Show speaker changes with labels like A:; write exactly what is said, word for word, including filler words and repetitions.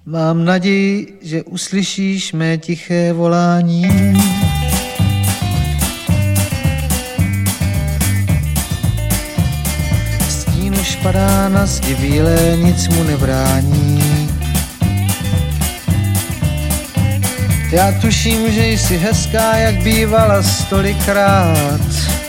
A: Mám naději, že uslyšíš mé tiché volání. Stín už padá na zdi bílé, nic mu nebrání. Já tuším, že jsi hezká, jak bývala stolikrát.